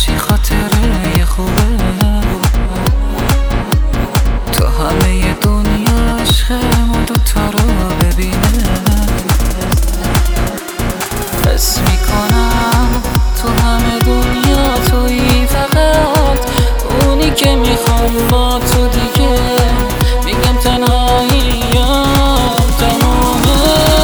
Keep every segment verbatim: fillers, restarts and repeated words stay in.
چی خاطره خوبه تو همه دنیا عشق ما دوتا رو ببینه. حس میکنم تو همه دنیا تویی، فقط اونی که میخوام با تو دیگه. میگم تنهایی یا تمومه.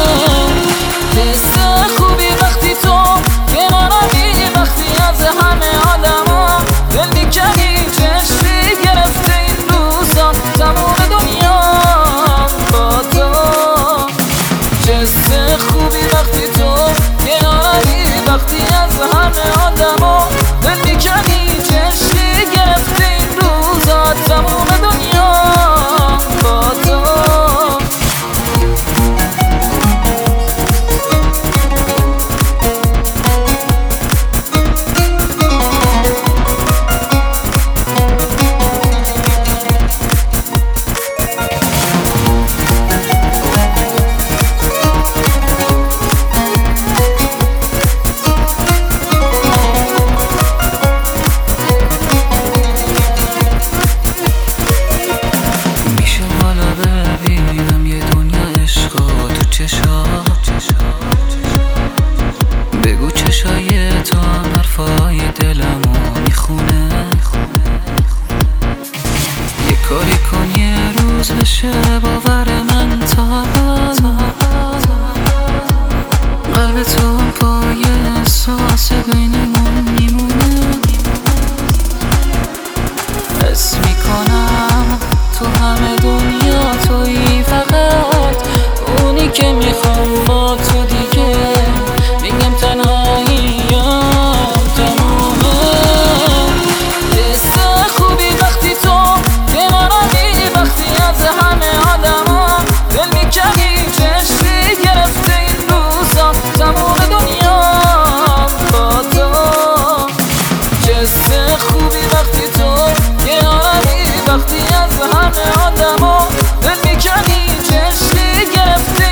حس خوبی وقتی تو کنارمی، وقتی از همه آدما دل میکنی. جشنی گرفته این روزا، تموم دنیا با تو. حس خوبی وقتی تو کناری، وقتی از همه آدما دل میکنی. جشنی گرفته این روزا، تموم دنیا با تو. بگو چشای تو هم حرفای دلمو میخونه. یه کاری کن یه روز بشه باور من تا قلب تو پای احساس بینمون میمونه. حس میکنم تو همه دنیا تویی، فقط اونی که میخوام با تو دیگه. میگم تنهایی یا تمومه. حس خوبی وقتی تو کنارمی، وقتی از همه آدما دل میکنی. جشنی گرفته این روزا، تموم دنیا با تو. حس خوبی وقتی تو کنارمی، وقتی از همه آدما دل میکنی. جشنی گرفته